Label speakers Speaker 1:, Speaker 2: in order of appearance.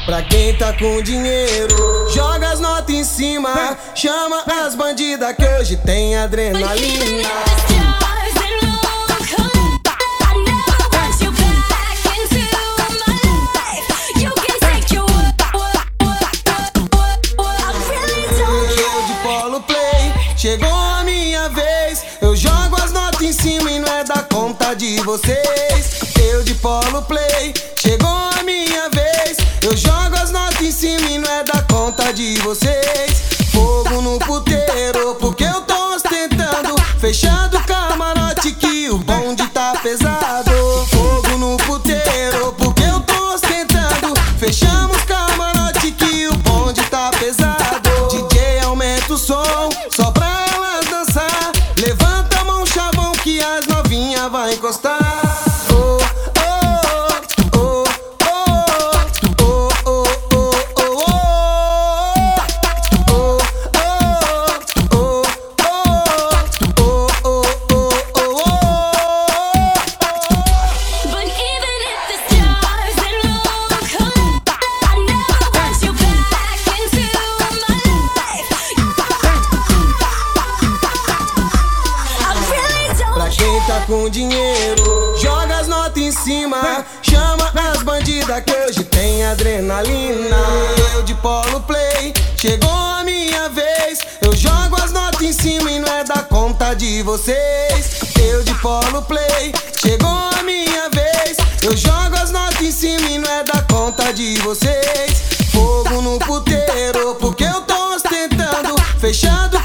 Speaker 1: Pra quem tá com dinheiro, joga as notas em cima. Chama as bandidas que hoje tem adrenalina. Eu de Polo Play, chegou a minha vez. Eu jogo as notas em cima e não é da conta de vocês. Eu de Polo Play, chegou a minha vez. Eu jogo as notas em cima e não é da conta de vocês. Fogo no puteiro, porque eu tô ostentando. Fechando o camarote que o bonde tá pesado. Fogo no puteiro, porque eu tô ostentando. Fechamos o camarote que o bonde tá pesado. DJ aumenta o som, só pra elas dançar. Levanta a mão, chavão, que as novinhas vai encostar. Quem tá com dinheiro, joga as notas em cima. Chama as bandidas que hoje tem adrenalina. Eu de Polo Play, chegou a minha vez. Eu jogo as notas em cima e não é da conta de vocês. Eu de Polo Play, chegou a minha vez. Eu jogo as notas em cima e não é da conta de vocês. Fogo no puteiro, porque eu tô ostentando. Fechando